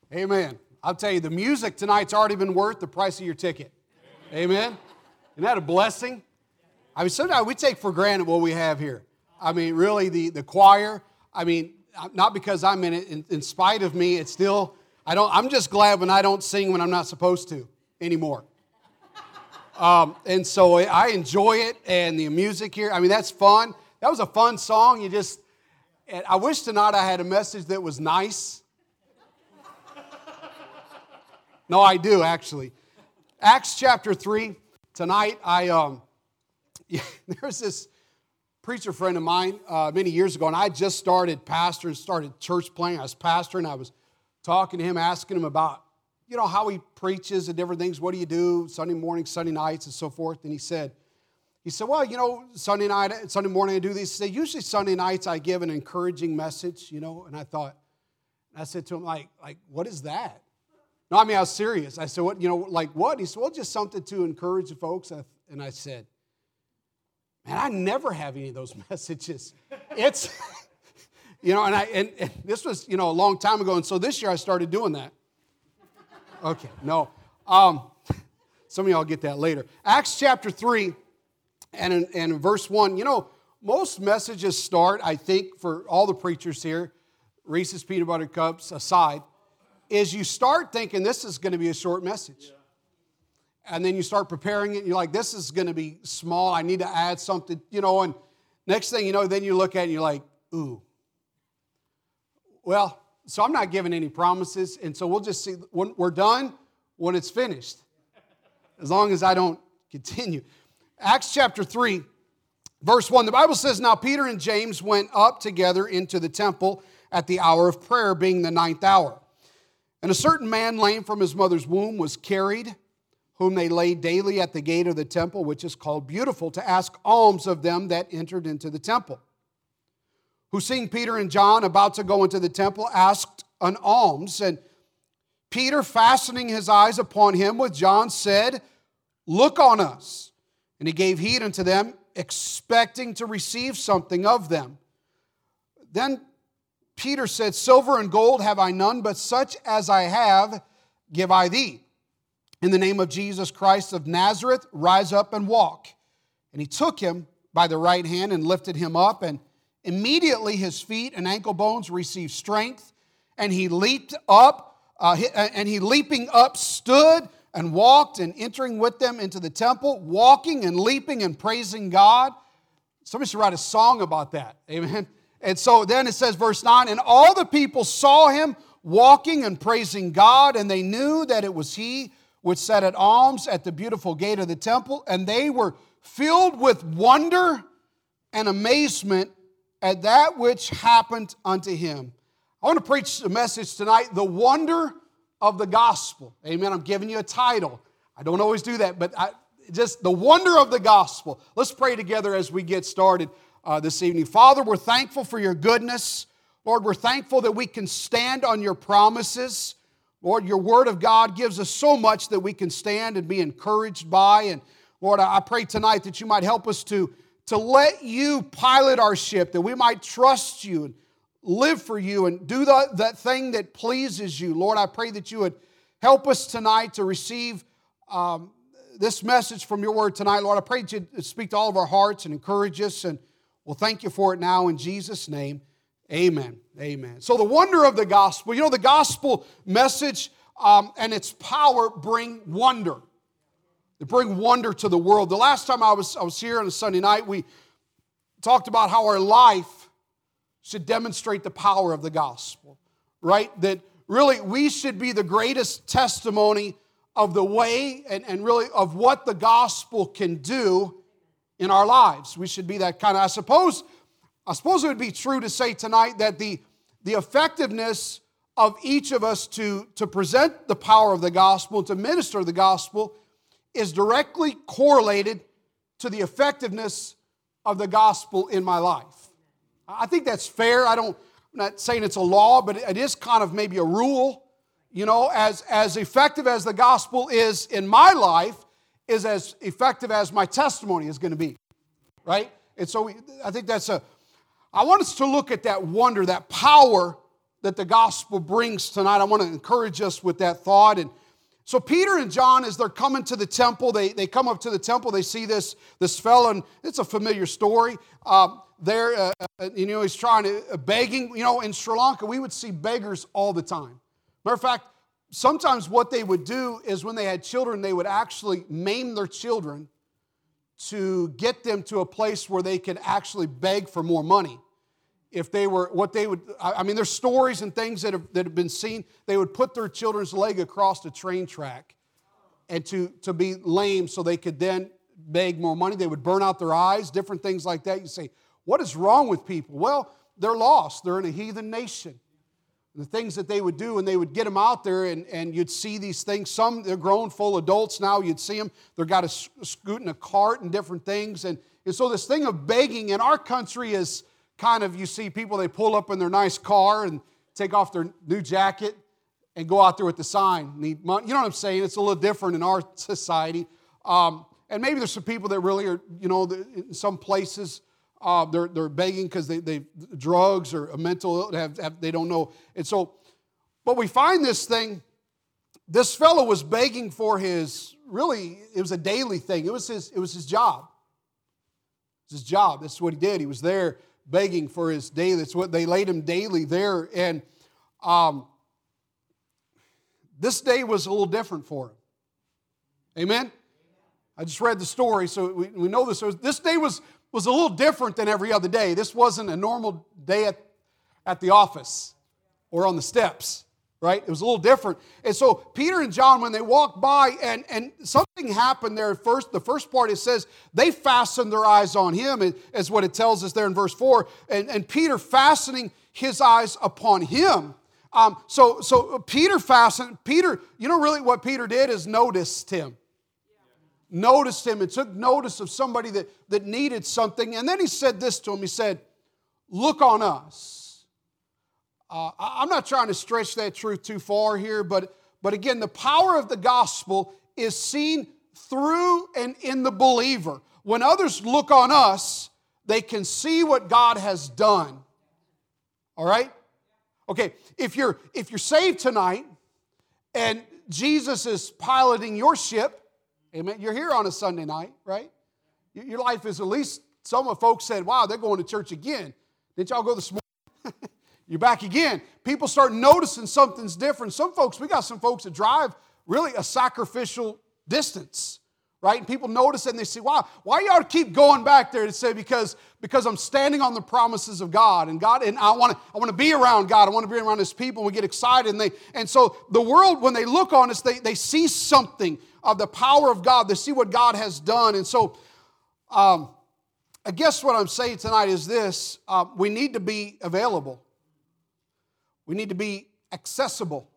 Amen. I'll tell you, the music tonight's already been worth the price of your ticket. Amen. Isn't that a blessing? I mean, sometimes we take for granted what we have here. I mean, really, the choir, I mean, not because I'm in it, in spite of me, it's still, I'm just glad when I don't sing when I'm not supposed to anymore. And so I enjoy it, and the music here, I mean, that's fun. That was a fun song. And I wish tonight I had a message that was nice. No, I do, actually. Acts chapter 3, tonight, there's this preacher friend of mine many years ago, and I just started church planting. I was pastoring. I was talking to him, asking him about, how he preaches and different things. What do you do Sunday mornings, Sunday nights, and so forth? And he said, well, Sunday morning I do these. He said, usually Sunday nights I give an encouraging message, and I said to him, like, what is that? No, I mean, I was serious. I said, what, like what? He said, well, just something to encourage the folks. And I said, man, I never have any of those messages. It's, and this was, a long time ago. And so this year I started doing that. Okay, no. Some of y'all get that later. Acts chapter 3 and in verse 1, most messages start, I think, for all the preachers here, Reese's Peanut Butter Cups aside, is you start thinking this is going to be a short message. And then you start preparing it, and you're like, this is going to be small, I need to add something, and next thing you know, then you look at it and you're like, ooh. Well, so I'm not giving any promises, and so we'll just see when we're done, when it's finished, as long as I don't continue. Acts chapter 3, verse 1, the Bible says, now Peter and James went up together into the temple at the hour of prayer, being the 9th hour. And a certain man, lame from his mother's womb, was carried, whom they laid daily at the gate of the temple, which is called Beautiful, to ask alms of them that entered into the temple. Who, seeing Peter and John about to go into the temple, asked an alms. And Peter, fastening his eyes upon him with John, said, look on us. And he gave heed unto them, expecting to receive something of them. Then Peter said, silver and gold have I none, but such as I have give I thee. In the name of Jesus Christ of Nazareth, rise up and walk. And he took him by the right hand and lifted him up, and immediately his feet and ankle bones received strength, and he leaped up, leaping up stood and walked, and entering with them into the temple, walking and leaping and praising God. Somebody should write a song about that. Amen. And so then it says, verse 9, and all the people saw him walking and praising God, and they knew that it was he which sat at alms at the beautiful gate of the temple, and they were filled with wonder and amazement at that which happened unto him. I want to preach a message tonight, the wonder of the gospel. Amen. I'm giving you a title. I don't always do that, but just the wonder of the gospel. Let's pray together as we get started this evening. Father, we're thankful for your goodness. Lord, we're thankful that we can stand on your promises. Lord, your word of God gives us so much that we can stand and be encouraged by. And Lord, I pray tonight that you might help us to let you pilot our ship, that we might trust you and live for you and do that thing that pleases you. Lord, I pray that you would help us tonight to receive this message from your word tonight. Lord, I pray that you'd speak to all of our hearts and encourage us, and we'll thank you for it now in Jesus' name. Amen. Amen. So the wonder of the gospel, the gospel message and its power bring wonder. They bring wonder to the world. The last time I was here on a Sunday night, we talked about how our life should demonstrate the power of the gospel, right? That really we should be the greatest testimony of the way and really of what the gospel can do in our lives. We should be that kind of, I suppose it would be true to say tonight that the effectiveness of each of us to present the power of the gospel, to minister the gospel, is directly correlated to the effectiveness of the gospel in my life. I think that's fair. I'm not saying it's a law, but it is kind of maybe a rule. As effective as the gospel is in my life, is as effective as my testimony is going to be, right? And so I think I want us to look at that wonder, that power that the gospel brings tonight. I want to encourage us with that thought. And so Peter and John, as they're coming to the temple, they come up to the temple, they see this fellow, and it's a familiar story. He's trying to, begging. In Sri Lanka, we would see beggars all the time. Matter of fact, sometimes what they would do is when they had children, they would actually maim their children to get them to a place where they could actually beg for more money. If they were, there's stories and things that have been seen. They would put their children's leg across the train track and to be lame so they could then beg more money. They would burn out their eyes, different things like that. You say, what is wrong with people? Well, they're lost. They're in a heathen nation. The things that they would do, and they would get them out there, and you'd see these things. Some, they're grown, full adults now. You'd see them. They've got a scoot in a cart and different things. And so this thing of begging in our country is kind of, you see people, they pull up in their nice car and take off their new jacket and go out there with the sign, need money. You know what I'm saying? It's a little different in our society. And maybe there's some people that really are, in some places, they're begging because they drugs or a mental they don't know. And so, but we find this thing, this fellow was begging for it was a daily thing. It was his job. It was his job. That's what he did. He was there begging for his daily. That's what they laid him daily there. And this day was a little different for him. Amen? I just read the story, so we know this. This day was a little different than every other day. This wasn't a normal day at the office or on the steps, right? It was a little different. And so Peter and John, when they walked by, and something happened there at first. The first part, it says, they fastened their eyes on him, is what it tells us there in verse 4. And Peter fastening his eyes upon him. So Peter, really what Peter did is noticed him. Noticed him and took notice of somebody that needed something. And then he said this to him. He said, look on us. I'm not trying to stretch that truth too far here, but again, the power of the gospel is seen through and in the believer. When others look on us, they can see what God has done. All right? Okay, if you're saved tonight and Jesus is piloting your ship, amen. You're here on a Sunday night, right? Your life is, at least some of folks said, wow, they're going to church again. Didn't y'all go this morning? You're back again. People start noticing something's different. We got some folks that drive really a sacrificial distance, right? And people notice it and they say, wow, why you ought to keep going back there? To say, because I'm standing on the promises of God, and I want to be around God. I want to be around His people. And we get excited, and so the world, when they look on us, they see something of the power of God. They see what God has done. And so I guess what I'm saying tonight is this. We need to be available. We need to be accessible.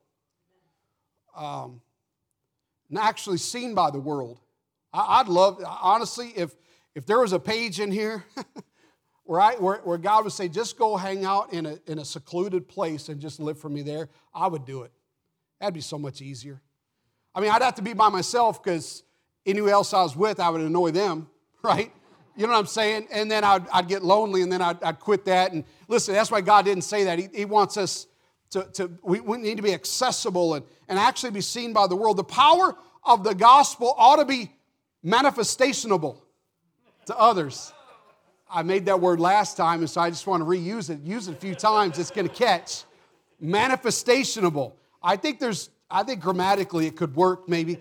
And actually seen by the world. I'd love, honestly, if there was a page in here where God would say, just go hang out in a secluded place and just live for me there, I would do it. That'd be so much easier. I mean, I'd have to be by myself because anyone else I was with, I would annoy them, right? You know what I'm saying? And then I'd get lonely, and then I'd quit that. And listen, that's why God didn't say that. He wants us we need to be accessible and actually be seen by the world. The power of the gospel ought to be manifestationable to others. I made that word last time, and so I just want to reuse it. Use it a few times. It's going to catch. Manifestationable. I think grammatically it could work maybe.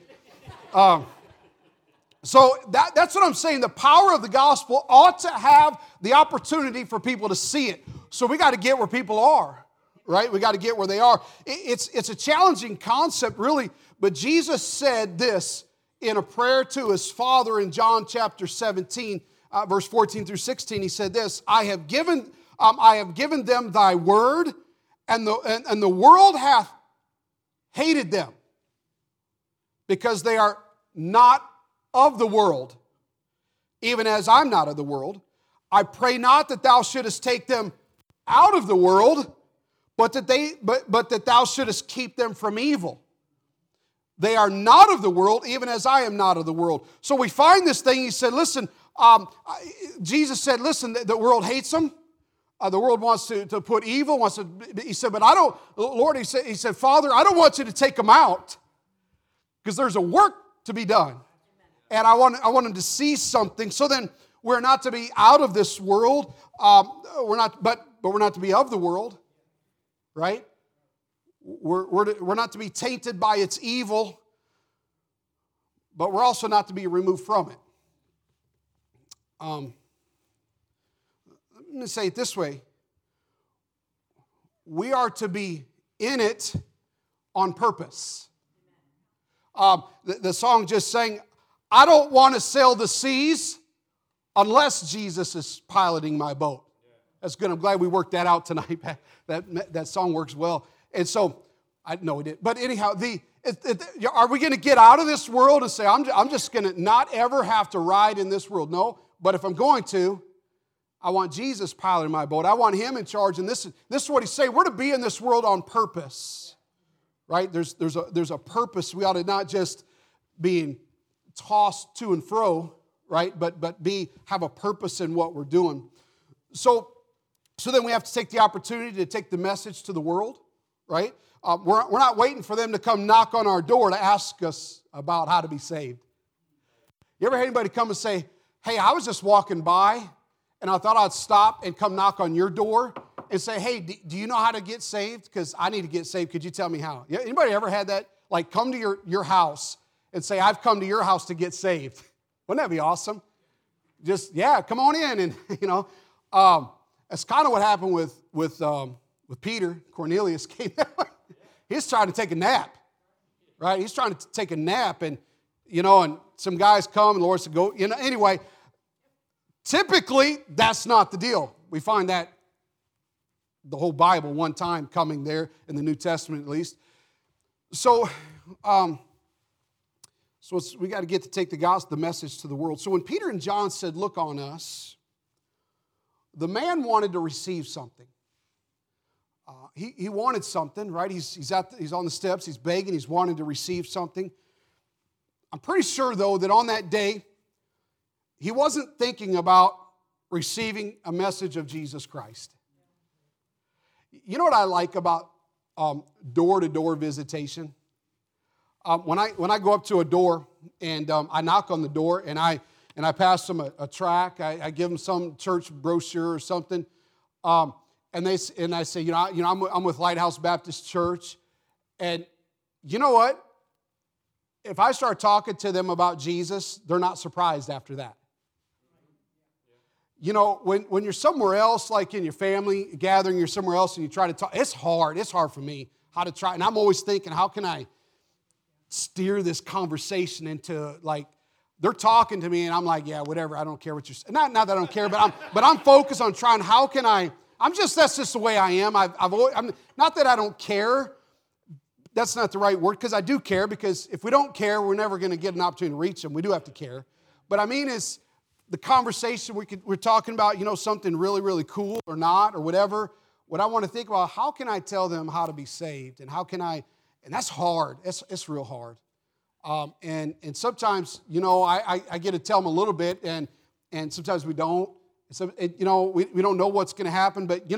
So that's what I'm saying. The power of the gospel ought to have the opportunity for people to see it. So we got to get where people are, right? We got to get where they are. It's a challenging concept, really, but Jesus said this in a prayer to His Father in John chapter 17, verse 14 through 16. He said this, I have given them thy word, and the world hath hated them, because they are not of the world, even as I'm not of the world. I pray not that thou shouldest take them out of the world, but that thou shouldest keep them from evil. They are not of the world, even as I am not of the world. So we find this thing. He said, listen, Jesus said, listen, the world hates them. The world wants to put evil, he said, but I don't, Lord, he said, Father, I don't want you to take them out because there's a work to be done. And I want them to see something. So then we're not to be out of this world. We're not to be of the world, right? We're not to be tainted by its evil, but we're also not to be removed from it. Let me say it this way. We are to be in it on purpose. The song just sang, I don't want to sail the seas unless Jesus is piloting my boat. That's good. I'm glad we worked that out tonight. That song works well. And so, I know it did. But anyhow, are we going to get out of this world and say, I'm just going to not ever have to ride in this world? No. But if I'm going to, I want Jesus piloting my boat. I want Him in charge. And this is what He's saying. We're to be in this world on purpose, right? There's a purpose. We ought to not just being tossed to and fro, right? But have a purpose in what we're doing. So then we have to take the opportunity to take the message to the world, right? We're not waiting for them to come knock on our door to ask us about how to be saved. You ever had anybody come and say, hey, I was just walking by, and I thought I'd stop and come knock on your door and say, hey, do you know how to get saved? Because I need to get saved. Could you tell me how? Anybody ever had that? Like come to your house and say, I've come to your house to get saved. Wouldn't that be awesome? Just, come on in. And, that's kind of what happened with Peter. Cornelius came that way. He's trying to take a nap, right? He's trying to take a nap, and some guys come, and the Lord said, go. Anyway, typically, that's not the deal. We find that the whole Bible one time coming there, in the New Testament at least. So we got to get to take the gospel, the message to the world. So when Peter and John said, look on us, the man wanted to receive something. He wanted something, right? He's on the steps, he's begging, he's wanting to receive something. I'm pretty sure, though, that on that day, he wasn't thinking about receiving a message of Jesus Christ. You know what I like about door-to-door visitation? When I go up to a door and I knock on the door and I pass them a tract, I give them some church brochure or something, and I say, I'm with Lighthouse Baptist Church, and you know what? If I start talking to them about Jesus, they're not surprised after that. When you're somewhere else, like in your family gathering, you're somewhere else and you try to talk, it's hard for me how to try, and I'm always thinking, how can I steer this conversation into, like, they're talking to me and I'm like, yeah, whatever, I don't care what you're saying. Not that I don't care, but I'm focused on trying, how can that's just the way I am. I'm not that I don't care. That's not the right word, because I do care, because if we don't care, we're never going to get an opportunity to reach them. We do have to care. But I mean is the conversation we're talking about, something really, really cool or not or whatever. What I want to think about, how can I tell them how to be saved? And how can I, and that's hard. It's real hard. And sometimes, I get to tell them a little bit, and sometimes we don't. So, we don't know what's going to happen. But,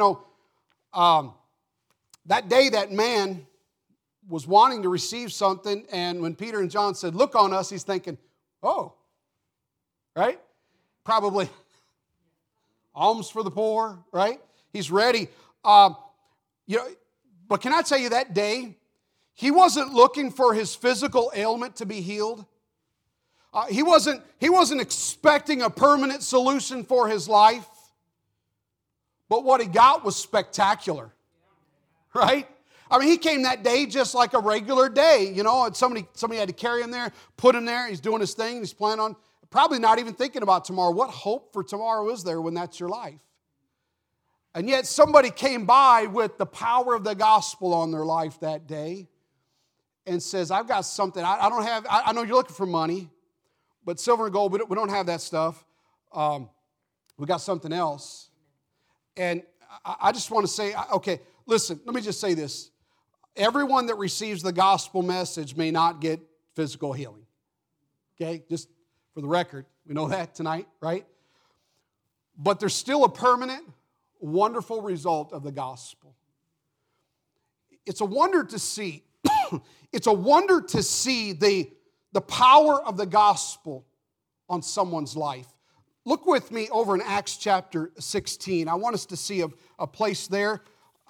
that day that man was wanting to receive something, and when Peter and John said, look on us, he's thinking, oh, right? Probably alms for the poor, right? He's ready. But can I tell you, that day, he wasn't looking for his physical ailment to be healed. He wasn't expecting a permanent solution for his life. But what he got was spectacular, right? I mean, he came that day just like a regular day, and somebody had to carry him there, put him there. He's doing his thing. He's planning on probably not even thinking about tomorrow. What hope for tomorrow is there when that's your life? And yet somebody came by with the power of the gospel on their life that day and says, I've got something. I don't have, I know you're looking for money, but silver and gold, we don't have that stuff. We got something else. And I just want to say, okay, listen, let me just say this. Everyone that receives the gospel message may not get physical healing. Okay, just for the record, we know that tonight, right? But there's still a permanent, wonderful result of the gospel. It's a wonder to see. It's a wonder to see the power of the gospel on someone's life. Look with me over in Acts chapter 16. I want us to see a place there.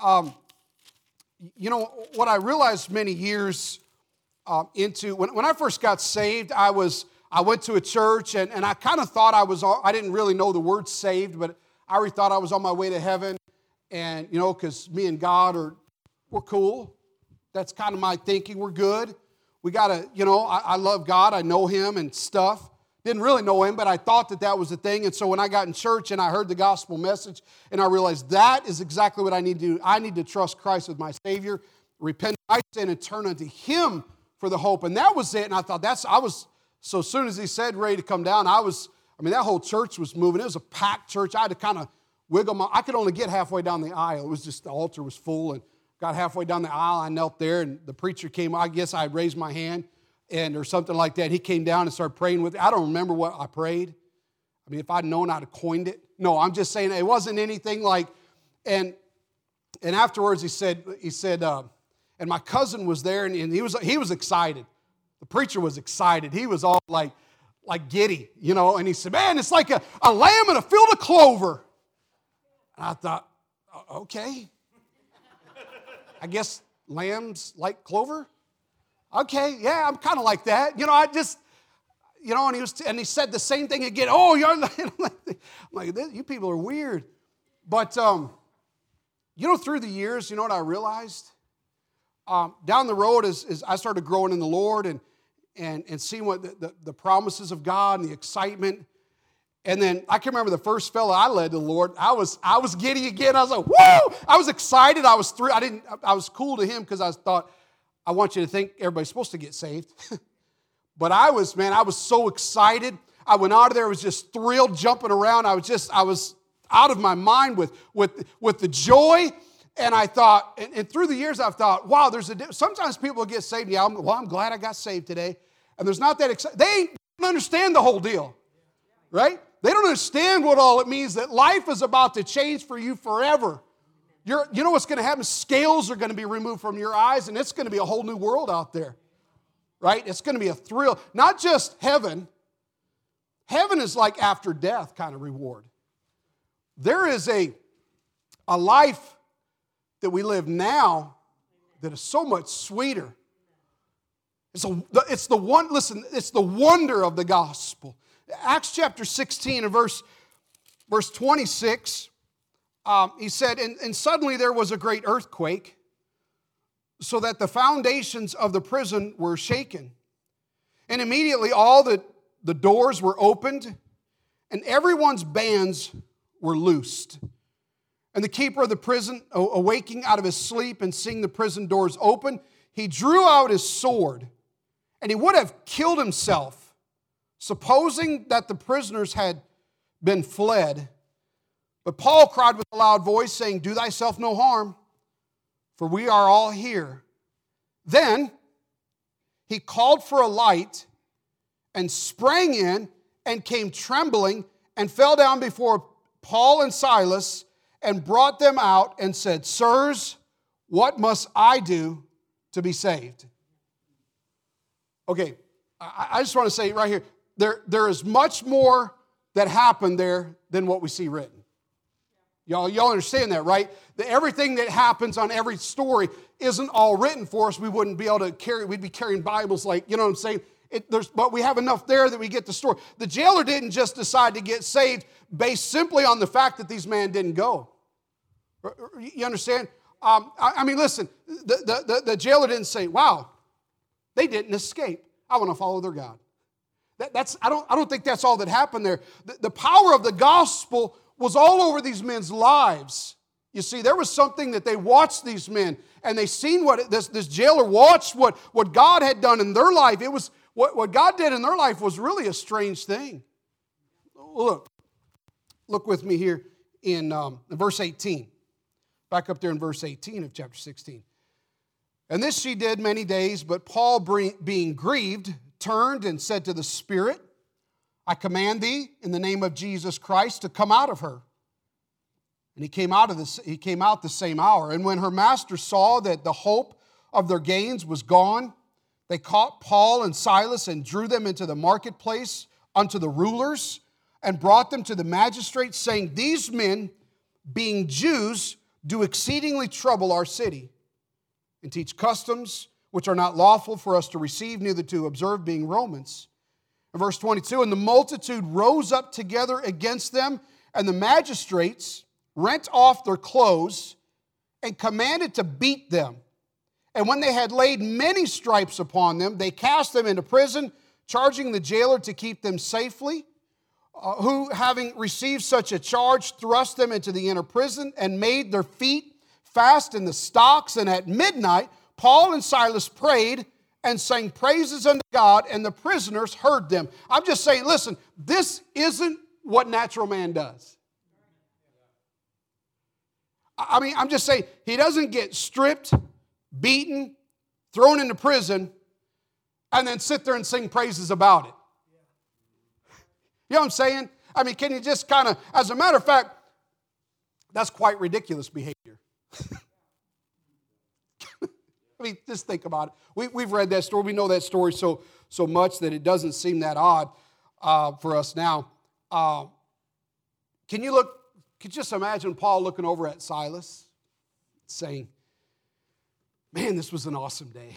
You know, what I realized many years into, when I first got saved, I went to a church, and I kind of thought I didn't really know the word saved, but I already thought I was on my way to heaven, and, you know, because me and God we're cool. That's kind of my thinking. We're good. We got to, you know, I love God. I know Him and stuff. Didn't really know Him, but I thought that was the thing. And so when I got in church and I heard the gospel message, and I realized that is exactly what I need to do. I need to trust Christ as my Savior, repent of my sin, and turn unto Him for the hope. And that was it. And I thought so as soon as he said ready to come down, that whole church was moving. It was a packed church. I had to kind of wiggle I could only get halfway down the aisle. It was just, the altar was full, and got halfway down the aisle. I knelt there, and the preacher came. I guess I raised my hand or something like that. He came down and started praying with me. I don't remember what I prayed. I mean, if I'd known, I'd have coined it. No, I'm just saying it wasn't anything like, and afterwards he said, and my cousin was there, and he was excited. The preacher was excited. He was all like giddy, you know, and he said, man, it's like a lamb in a field of clover. And I thought, okay. I guess lambs like clover? Okay, yeah, I'm kind of like that. You know, and he said the same thing again. Oh, you're I'm like, you people are weird. But, you know, through the years, you know what I realized? Down the road, as I started growing in the Lord and seeing what the promises of God and the excitement. And then I can remember the first fellow I led to the Lord. I was giddy again. I was like, woo! I was excited. I was cool to him because I thought, I want you to think everybody's supposed to get saved. But I was so excited. I went out of there, I was just thrilled, jumping around. I was out of my mind with the joy. And I thought, and through the years I've thought, wow, sometimes people get saved. Yeah, I'm glad I got saved today. And there's not that exciting. They don't understand the whole deal, right? They don't understand what all it means, that life is about to change for you forever. You know what's going to happen? Scales are going to be removed from your eyes, and it's going to be a whole new world out there, right? It's going to be a thrill. Not just heaven. Heaven is like after death kind of reward. There is a life that we live now that is so much sweeter. It's the wonder of the gospel. Acts chapter 16 and verse 26, he said, and suddenly there was a great earthquake, so that the foundations of the prison were shaken. And immediately all the doors were opened, and everyone's bands were loosed. And the keeper of the prison, awaking out of his sleep and seeing the prison doors open, he drew out his sword, and he would have killed himself, supposing that the prisoners had been fled. But Paul cried with a loud voice, saying, do thyself no harm, for we are all here. Then he called for a light and sprang in and came trembling and fell down before Paul and Silas and brought them out and said, sirs, what must I do to be saved? Okay, I just want to say right here, there is much more that happened there than what we see written. Y'all understand that, right? That everything that happens on every story isn't all written for us. We wouldn't be able to we'd be carrying Bibles like, you know what I'm saying? But we have enough there that we get the story. The jailer didn't just decide to get saved based simply on the fact that these men didn't go. You understand? I mean, listen, the jailer didn't say, wow, they didn't escape. I want to follow their God. I don't think that's all that happened there. The power of the gospel was all over these men's lives. You see, there was something that they watched these men, and they seen what this jailer watched what God had done in their life. It was what God did in their life was really a strange thing. Look with me here in verse 18. Back up there in verse 18 of chapter 16. And this she did many days, but Paul, being grieved, turned and said to the Spirit, I command thee in the name of Jesus Christ to come out of her. And he came out the same hour. And when her master saw that the hope of their gains was gone, they caught Paul and Silas and drew them into the marketplace unto the rulers and brought them to the magistrates, saying, These men, being Jews, do exceedingly trouble our city, and teach customs which are not lawful for us to receive, neither to observe, being Romans. In verse 22, and the multitude rose up together against them, and the magistrates rent off their clothes and commanded to beat them. And when they had laid many stripes upon them, they cast them into prison, charging the jailer to keep them safely, who, having received such a charge, thrust them into the inner prison and made their feet fast in the stocks. And at midnight, Paul and Silas prayed and sang praises unto God, and the prisoners heard them. I'm just saying, listen, this isn't what natural man does. I mean, I'm just saying, he doesn't get stripped, beaten, thrown into prison, and then sit there and sing praises about it. You know what I'm saying? I mean, can you just kind of, as a matter of fact, that's quite ridiculous behavior. I mean, just think about it. We've read that story. We know that story so much that it doesn't seem that odd for us now. Can you just imagine Paul looking over at Silas saying, man, this was an awesome day.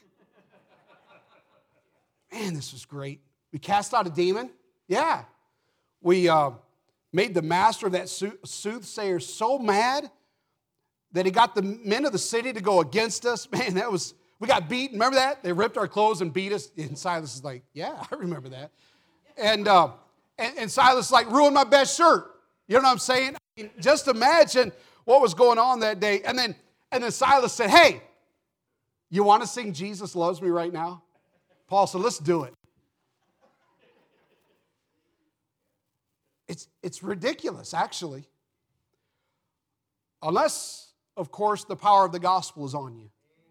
Man, this was great. We cast out a demon. Yeah. We made the master of that soothsayer so mad that he got the men of the city to go against us. Man, we got beaten. Remember that? They ripped our clothes and beat us. And Silas is like, yeah, I remember that. And Silas like, ruined my best shirt. You know what I'm saying? I mean, just imagine what was going on that day. And then Silas said, hey, you want to sing Jesus Loves Me right now? Paul said, let's do it. It's ridiculous, actually. Unless, of course, the power of the gospel is on you.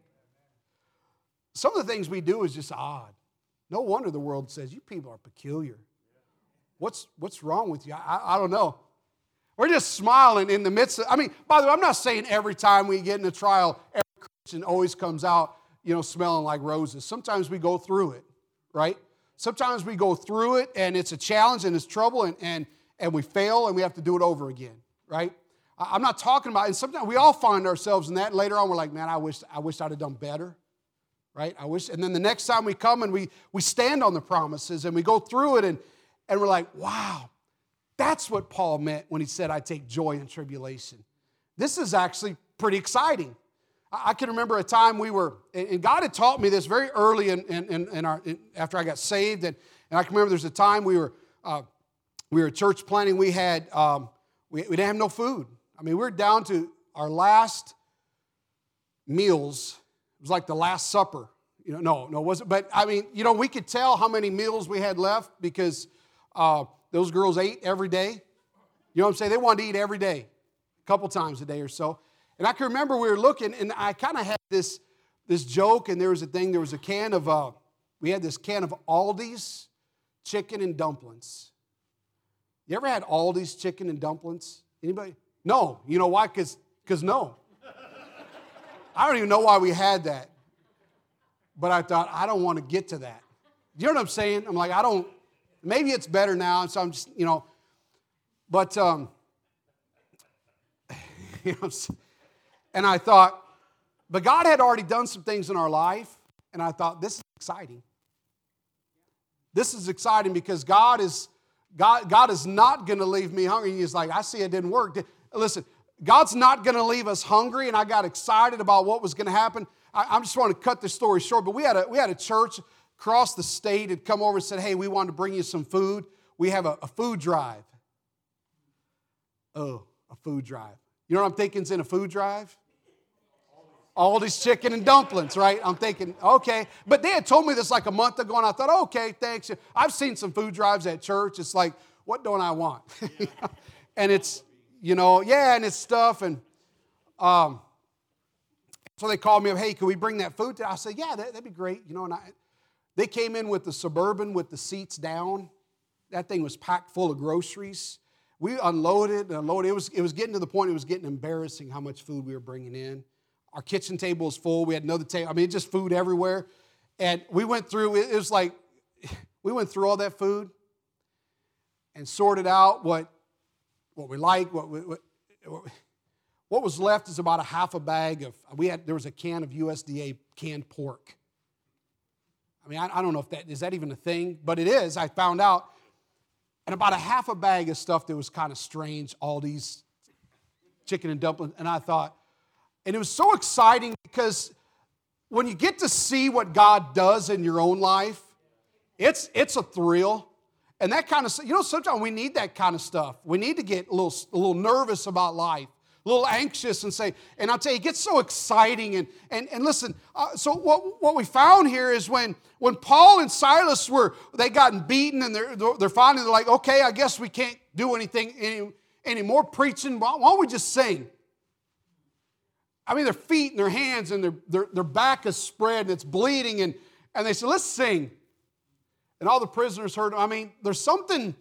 Some of the things we do is just odd. No wonder the world says, you people are peculiar. What's wrong with you? I don't know. We're just smiling in the midst of, by the way, I'm not saying every time we get in a trial, every Christian always comes out, smelling like roses. Sometimes we go through it, right? Sometimes we go through it and it's a challenge and it's trouble and we fail and we have to do it over again, right? I'm not talking about, and sometimes we all find ourselves in that. And later on, we're like, man, I wish I'd have done better, right? And then the next time we come and we stand on the promises and we go through it and we're like, wow, that's what Paul meant when he said, I take joy in tribulation. This is actually pretty exciting. I can remember a time we were, and God had taught me this very early after I got saved, and I can remember there's a time we were church planting. We had we didn't have no food. We were down to our last meals. It was like the Last Supper. No, it wasn't. But we could tell how many meals we had left because those girls ate every day. You know what I'm saying? They wanted to eat every day, a couple times a day or so. And I can remember we were looking, and I kind of had this joke, and there was a can of, we had this can of Aldi's chicken and dumplings. You ever had Aldi's chicken and dumplings? Anybody? No. You know why? Because no. I don't even know why we had that. But I thought, I don't want to get to that. You know what I'm saying? I'm like, maybe it's better now, so I'm just, but, and I thought, but God had already done some things in our life, and I thought, this is exciting. This is exciting because God is not going to leave me hungry. He's like, I see it didn't work. Listen, God's not going to leave us hungry, and I got excited about what was going to happen. I just want to cut this story short, but we had a church across the state had come over and said, hey, we wanted to bring you some food. We have a food drive. Oh, a food drive. You know what I'm thinking is in a food drive? Aldi's chicken and dumplings, right? I'm thinking, okay. But they had told me this like a month ago, and I thought, okay, thanks. I've seen some food drives at church. It's like, what don't I want? And it's, and it's stuff. And so they called me up, hey, can we bring that food? I said, yeah, that'd be great. And they came in with the Suburban with the seats down. That thing was packed full of groceries. we unloaded and unloaded. It was getting to the point, it was getting embarrassing how much food we were bringing in. Our kitchen table was full. We had another table. I mean, just food everywhere. And we went through, it was like, we went through all that food and sorted out what we liked. What was left is about a half a bag of, there was a can of USDA canned pork. I mean, I don't know if is that even a thing, but it is. I found out. And about a half a bag of stuff that was kind of strange, Aldi's chicken and dumplings. And I thought, and it was so exciting because when you get to see what God does in your own life, it's a thrill. And that kind of, sometimes we need that kind of stuff. We need to get a little nervous about life, a little anxious and I'll tell you, it gets so exciting. And listen, so what we found here is when Paul and Silas they gotten beaten and they're finally like, okay, I guess we can't do anything anymore preaching. Why don't we just sing? I mean, their feet and their hands and their back is spread and it's bleeding. And they said, let's sing. And all the prisoners heard. I mean, there's something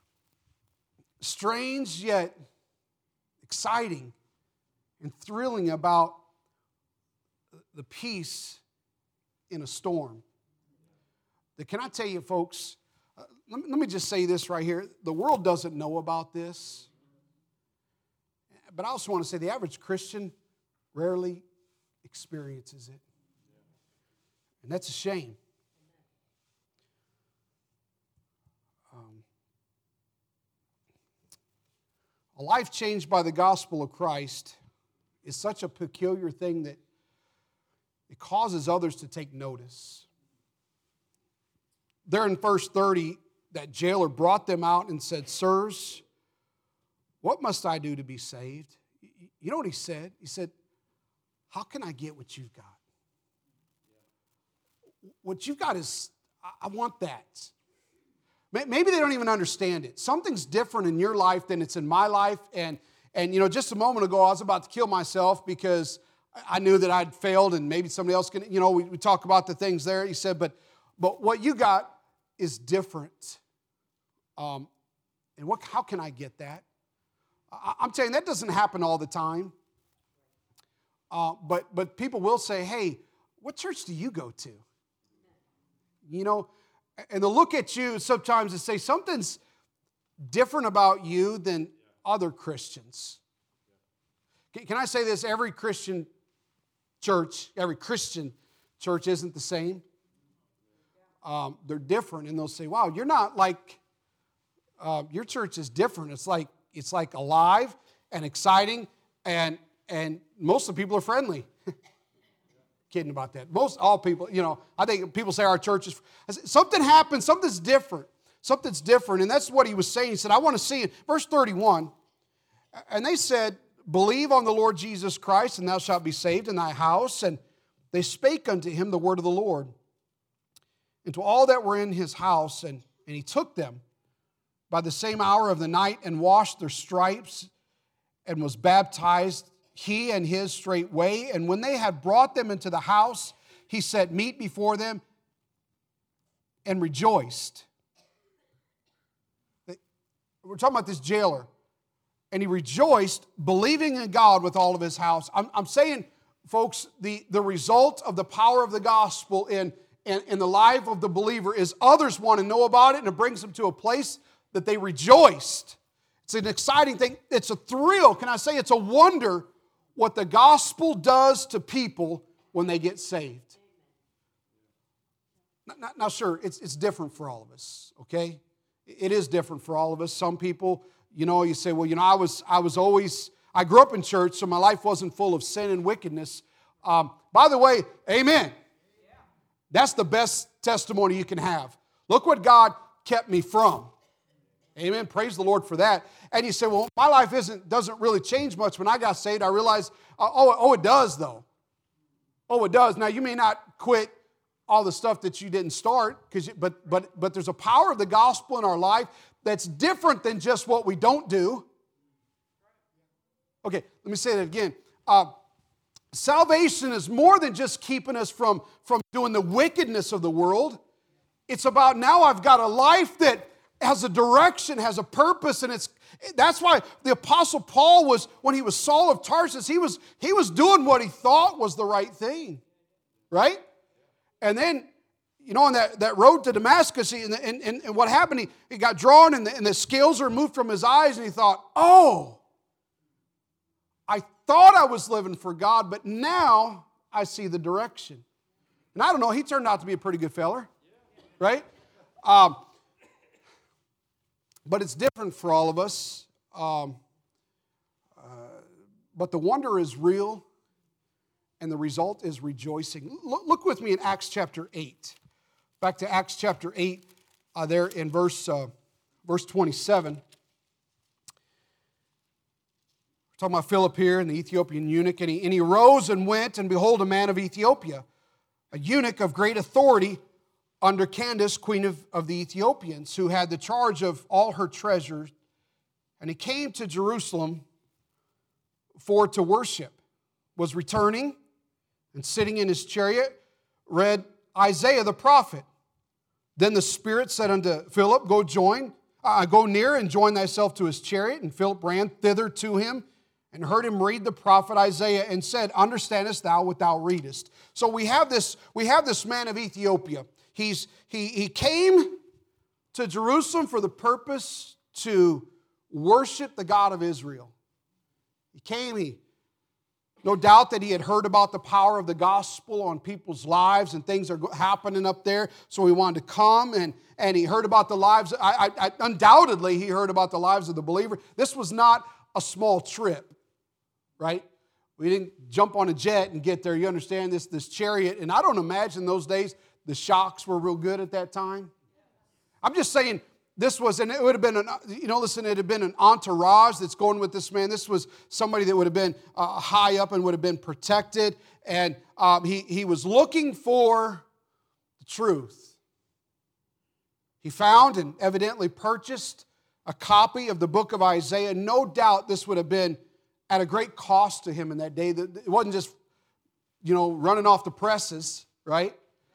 strange yet exciting and thrilling about the peace in a storm. Can I tell you, folks, let me just say this right here. The world doesn't know about this. But I also want to say the average Christian rarely experiences it. And that's a shame. A life changed by the gospel of Christ is such a peculiar thing that it causes others to take notice. There in verse 30, that jailer brought them out and said, "Sirs, what must I do to be saved?" You know what he said? He said, "How can I get what you've got?" What you've got is, I want that. Maybe they don't even understand it. Something's different in your life than it's in my life. And just a moment ago, I was about to kill myself because I knew that I'd failed and maybe somebody else can, we talk about the things there. He said, but what you got is different. And how can I get that? I'm telling you, that doesn't happen all the time. But people will say, "Hey, what church do you go to?" And they'll look at you sometimes and say, something's different about you than other Christians. Can I say this? Every Christian church isn't the same. They're different. And they'll say, "Wow, you're not like, your church is different. It's like alive and exciting and most of the people are friendly." Kidding about that. All people, I think people say our church is, something happens, something's different. Something's different. And that's what he was saying. He said, "I want to see it." Verse 31, and they said, "Believe on the Lord Jesus Christ, and thou shalt be saved in thy house." And they spake unto him the word of the Lord, and to all that were in his house. And he took them by the same hour of the night, and washed their stripes, and was baptized, he and his straightway. And when they had brought them into the house, he set meat before them and rejoiced. We're talking about this jailer. And he rejoiced, believing in God with all of his house. I'm saying, folks, the result of the power of the gospel in the life of the believer is others want to know about it, and it brings them to a place that they rejoiced. It's an exciting thing. It's a thrill. Can I say it's a wonder what the gospel does to people when they get saved? Now, sure, it's different for all of us, okay? It is different for all of us. Some people, you say, "Well, I grew up in church, so my life wasn't full of sin and wickedness." By the way, amen. That's the best testimony you can have. Look what God kept me from. Amen. Praise the Lord for that. And you say, "Well, my life doesn't really change much. When I got saved, I realized, it does though. Oh, it does." Now, you may not quit all the stuff that you didn't start, but there's a power of the gospel in our life that's different than just what we don't do. Okay, let me say that again. Salvation is more than just keeping us from doing the wickedness of the world. It's about now I've got a life that has a direction, has a purpose, and That's why the Apostle Paul was, when he was Saul of Tarsus, he was doing what he thought was the right thing, right? And then, on that road to Damascus, and what happened, he got drawn and the scales were removed from his eyes, and he thought, oh, I thought I was living for God, but now I see the direction. And I don't know, he turned out to be a pretty good feller, right? But it's different for all of us. But the wonder is real, and the result is rejoicing. Look with me in Acts chapter 8. Back to Acts chapter 8, there in verse 27. We're talking about Philip here and the Ethiopian eunuch. And he arose and went, and behold, a man of Ethiopia, a eunuch of great authority, under Candace, queen of the Ethiopians, who had the charge of all her treasures. And he came to Jerusalem for to worship, was returning, and sitting in his chariot, read Isaiah the prophet. Then the Spirit said unto Philip, go near and join thyself to his chariot. And Philip ran thither to him, and heard him read the prophet Isaiah, and said, understandest thou what thou readest? So we have this man of Ethiopia. He came to Jerusalem for the purpose to worship the God of Israel. No doubt that he had heard about the power of the gospel on people's lives, and things are happening up there, so he wanted to come, and he heard about the lives. Undoubtedly, he heard about the lives of the believer. This was not a small trip, right? We didn't jump on a jet and get there. You understand this chariot, and I don't imagine those days the shocks were real good at that time. I'm just saying this was, and it would have been, it had been an entourage that's going with this man. This was somebody that would have been high up and would have been protected. And he was looking for the truth. He found and evidently purchased a copy of the book of Isaiah. No doubt this would have been at a great cost to him in that day. It wasn't just, running off the presses, right?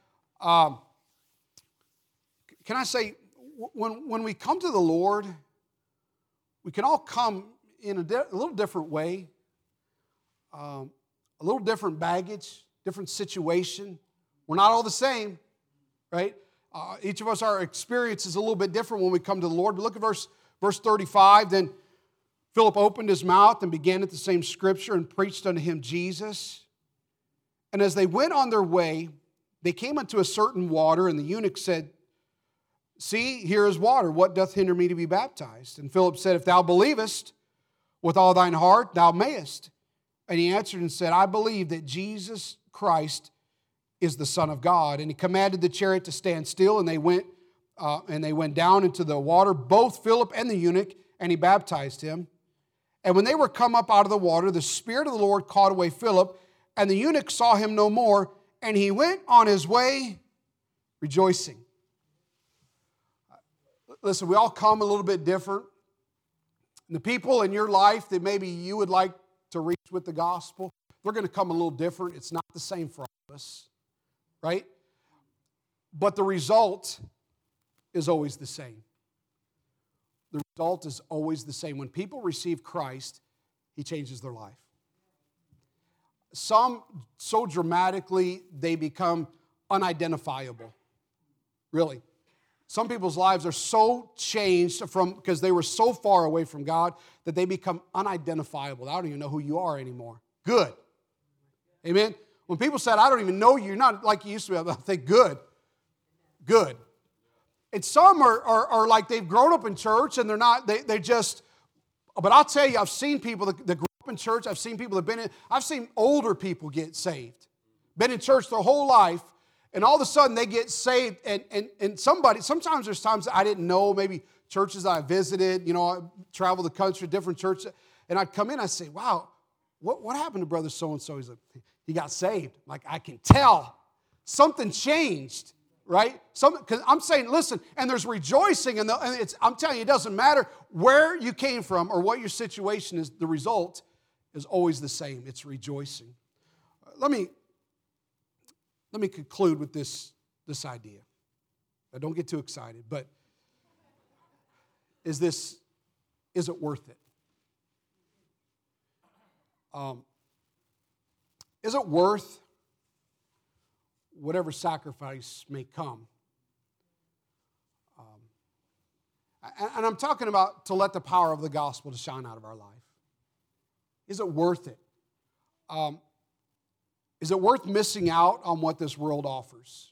Can I say, when we come to the Lord, we can all come in a little different way, a little different baggage, different situation. We're not all the same, right? Each of us, our experience is a little bit different when we come to the Lord. But look at verse 35. Then Philip opened his mouth and began at the same scripture and preached unto him Jesus. And as they went on their way, they came unto a certain water, and the eunuch said, see, here is water. What doth hinder me to be baptized? And Philip said, if thou believest with all thine heart, thou mayest. And he answered and said, I believe that Jesus Christ is the Son of God. And he commanded the chariot to stand still, and they went down into the water, both Philip and the eunuch, and he baptized him. And when they were come up out of the water, the Spirit of the Lord caught away Philip, and the eunuch saw him no more, and he went on his way rejoicing. Listen, we all come a little bit different. And the people in your life that maybe you would like to reach with the gospel, they're going to come a little different. It's not the same for all of us, right? But the result is always the same. The result is always the same. When people receive Christ, He changes their life. Some so dramatically, they become unidentifiable. Really. Some people's lives are so changed because they were so far away from God that they become unidentifiable. I don't even know who you are anymore. Good. Amen? When people said, I don't even know you, you're not like you used to be, I think, good. Good. And some are like they've grown up in church and they're not, they just, but I'll tell you, I've seen people that grew up in church, I've seen people that have been in, I've seen older people get saved. Been in church their whole life, and all of a sudden they get saved, and sometimes there's times that I didn't know, maybe churches I visited, I traveled the country, different churches, and I'd come in, I'd say, wow, what happened to brother so-and-so? He's like, he got saved. Like, I can tell. Something changed, right? Because I'm saying, listen, and there's rejoicing, and I'm telling you, it doesn't matter where you came from or what your situation is, the result is always the same. It's rejoicing. Let me conclude with this idea. Now, don't get too excited, but is this is it worth it? Is it worth whatever sacrifice may come? And I'm talking about to let the power of the gospel to shine out of our life. Is it worth it? Is it worth missing out on what this world offers?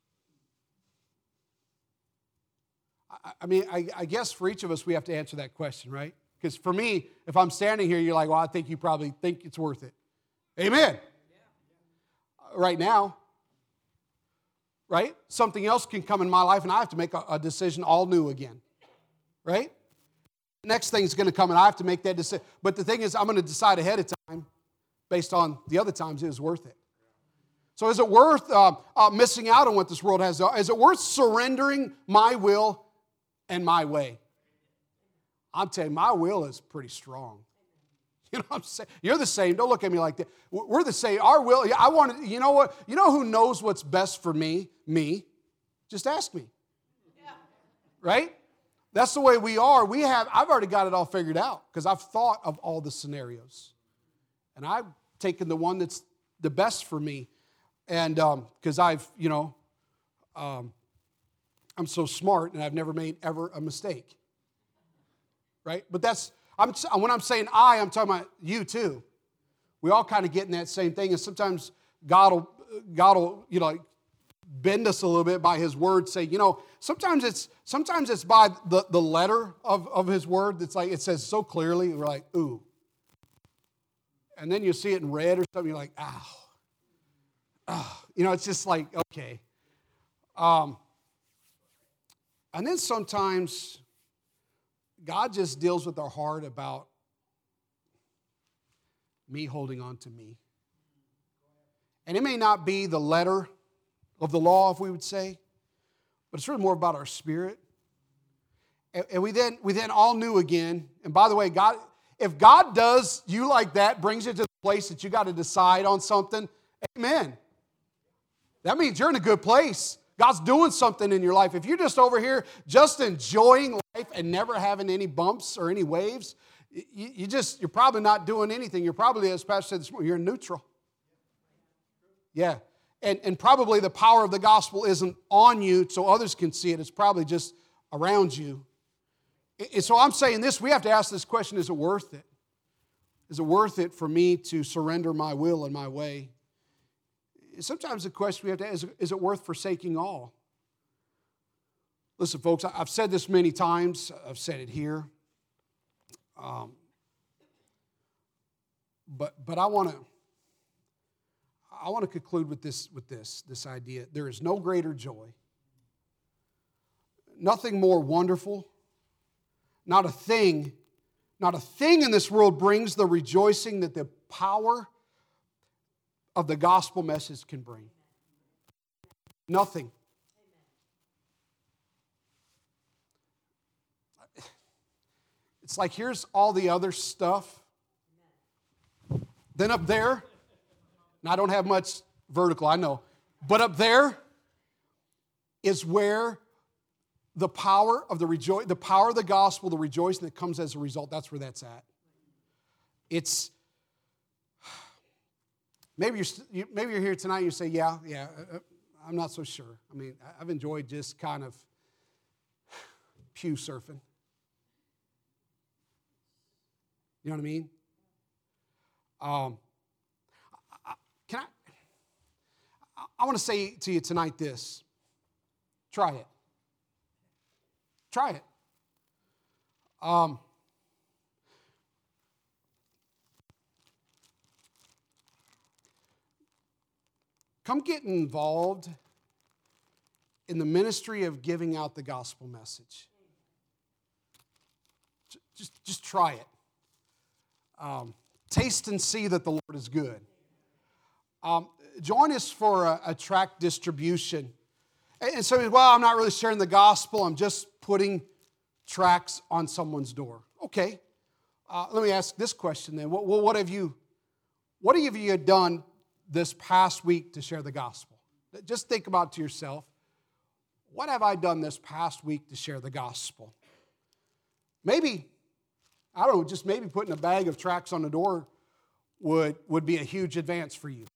I mean, I guess for each of us, we have to answer that question, right? Because for me, if I'm standing here, you're like, well, I think you probably think it's worth it. Amen. Right now, right? Something else can come in my life, and I have to make a decision all new again, right? Next thing's going to come, and I have to make that decision. But the thing is, I'm going to decide ahead of time based on the other times it was worth it. So is it worth missing out on what this world has? Is it worth surrendering my will and my way? I'm telling you, my will is pretty strong. You know what I'm saying? You're the same. Don't look at me like that. We're the same. Our will, I want to, you know what? You know who knows what's best for me? Me. Just ask me. Yeah. Right? That's the way we are. I've already got it all figured out because I've thought of all the scenarios. And I've taken the one that's the best for me. And because I'm so smart and I've never made ever a mistake. Right? But when I'm saying I'm talking about you too. We all kind of get in that same thing. And sometimes God will bend us a little bit by His word. Say, sometimes it's by the letter of His word. It's like it says so clearly. We're like, ooh. And then you see it in red or something. You're like, ow. It's just like, okay. And then sometimes God just deals with our heart about me holding on to me. And it may not be the letter of the law, if we would say, but it's really more about our spirit. And we then all knew again. And by the way, if God does you like that, brings you to the place that you got to decide on something, amen. That means you're in a good place. God's doing something in your life. If you're just over here just enjoying life and never having any bumps or any waves, you're probably not doing anything. You're probably, as Pastor said this morning, you're neutral. Yeah. And probably the power of the gospel isn't on you so others can see it. It's probably just around you. And so I'm saying this, we have to ask this question, is it worth it? Is it worth it for me to surrender my will and my way? Sometimes the question we have to ask is it worth forsaking all? Listen, folks, I've said this many times. I've said it here. But I want to conclude with this idea. There is no greater joy, nothing more wonderful, not a thing in this world brings the rejoicing that the power of the gospel message can bring. Nothing. It's like here's all the other stuff. Then up there, and I don't have much vertical, I know, but up there is where the power of the power of the gospel, the rejoicing that comes as a result, that's where that's at. It's maybe you're here tonight and you say, yeah, I'm not so sure. I mean, I've enjoyed just kind of pew surfing. You know what I mean? I want to say to you tonight this. Try it. Try it. Come get involved in the ministry of giving out the gospel message. Just try it. Taste and see that the Lord is good. Join us for a tract distribution. And so, well, I'm not really sharing the gospel. I'm just putting tracts on someone's door. Okay. Let me ask this question then. What have you done this past week to share the gospel? Just think about it to yourself. What have I done this past week to share the gospel? Maybe I don't know, just maybe putting a bag of tracts on the door would be a huge advance for you.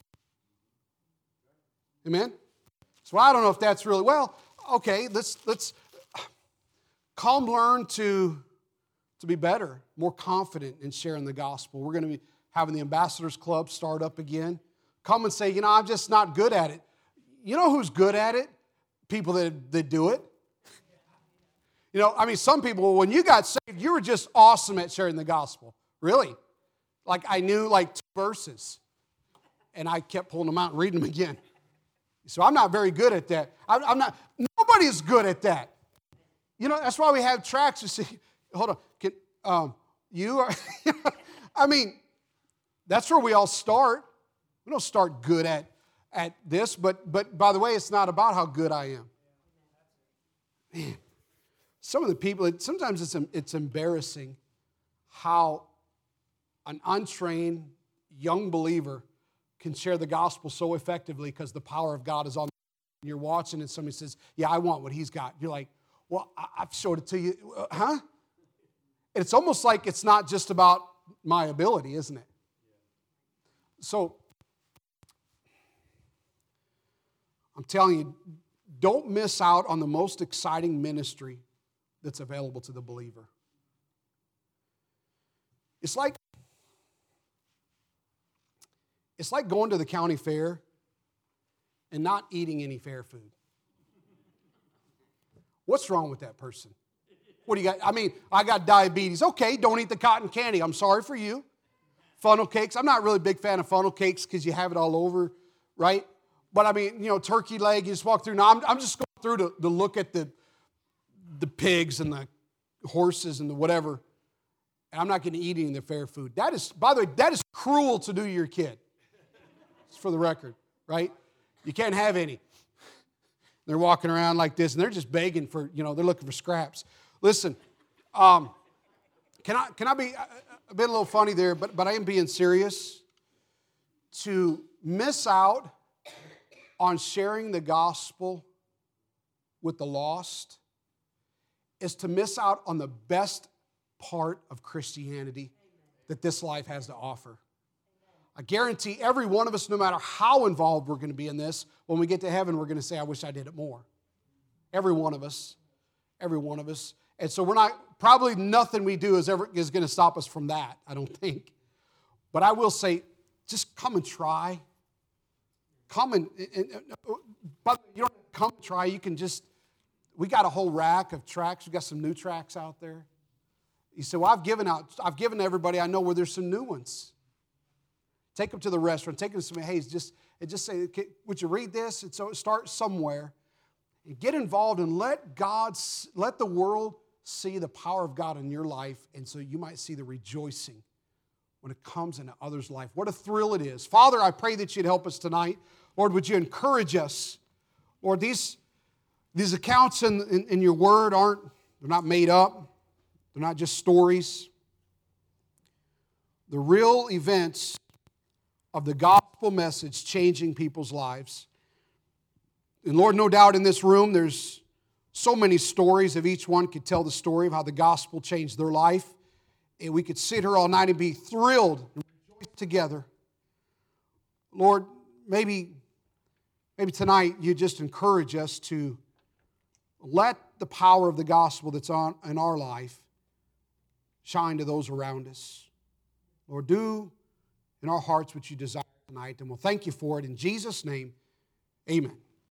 Amen? So I don't know if that's really, well, okay, let's come learn to be better, more confident in sharing the gospel. We're going to be having the Ambassadors Club start up again. Come and say, I'm just not good at it. You know who's good at it? People that do it. Some people, when you got saved, you were just awesome at sharing the gospel. Really. Like I knew 2 verses. And I kept pulling them out and reading them again. So I'm not very good at that. I'm not, nobody's good at that. That's why we have tracts. You see, hold on. You are, that's where we all start. We don't start good at this, but by the way, it's not about how good I am. Man, some of the people, sometimes it's embarrassing how an untrained young believer can share the gospel so effectively because the power of God is on them. You're watching and somebody says, yeah, I want what he's got. You're like, well, I've showed it to you. Huh? It's almost like it's not just about my ability, isn't it? So, I'm telling you, don't miss out on the most exciting ministry that's available to the believer. It's like going to the county fair and not eating any fair food. What's wrong with that person? What do you got? I got diabetes. Okay, don't eat the cotton candy. I'm sorry for you. Funnel cakes. I'm not really a big fan of funnel cakes because you have it all over, right? But turkey leg, you just walk through. Now, I'm just going through to look at the pigs and the horses and the whatever. And I'm not going to eat any of the fair food. That is, by the way, that is cruel to do to your kid. It's for the record, right? You can't have any. They're walking around like this, and they're just begging for, they're looking for scraps. Listen, can I be a bit a little funny there, but I am being serious. To miss out on sharing the gospel with the lost is to miss out on the best part of Christianity that this life has to offer. I guarantee every one of us, no matter how involved we're going to be in this, when we get to heaven, we're going to say, I wish I did it more. Every one of us. Every one of us. And so probably nothing we do is going to stop us from that, I don't think. But I will say, just come and try. Come but you don't come and try. You can we got a whole rack of tracts. We got some new tracts out there. You say, well, I've given to everybody I know where there's some new ones. Take them to the restaurant. Take them to some, hey, just say, would you read this? And so start somewhere. And get involved and let the world see the power of God in your life, and so you might see the rejoicing when it comes into others' life. What a thrill it is. Father, I pray that you'd help us tonight. Lord, would you encourage us? Lord, these accounts in your word they're not made up. They're not just stories. The real events of the gospel message changing people's lives. And Lord, no doubt in this room there's so many stories. If each one could tell the story of how the gospel changed their life, and we could sit here all night and be thrilled and rejoice together. Lord, maybe tonight you just encourage us to let the power of the gospel that's in our life shine to those around us. Lord, do in our hearts what you desire tonight, and we'll thank you for it. In Jesus' name, amen.